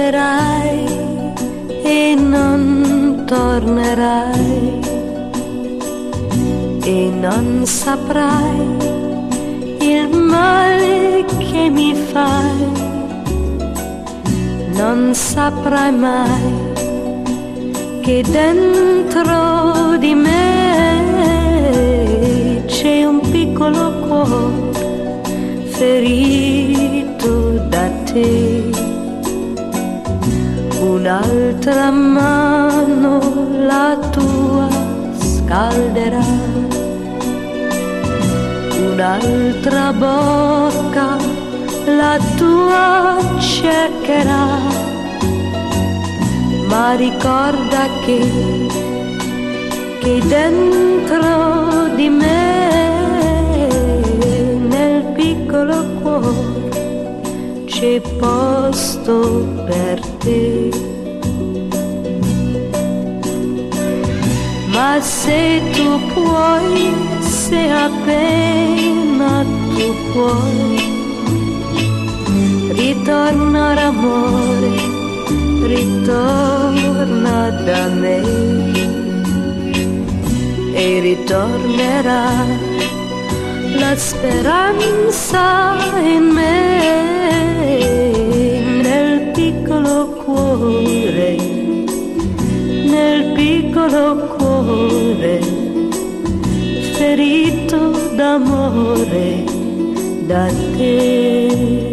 tornerai e non tornerai e non saprai il male che mi fai, non saprai mai che dentro di me c'è un piccolo cuore ferito da te. Un'altra mano la tua scalderà, un'altra bocca la tua cercherà, ma ricorda che dentro di me, nel piccolo cuore, c'è posto per te. Ma se tu puoi, se appena tu puoi, ritorna amore, ritorna da me e ritornerà la speranza in me, nel piccolo cuore, nel piccolo cuore ferito d'amore da te.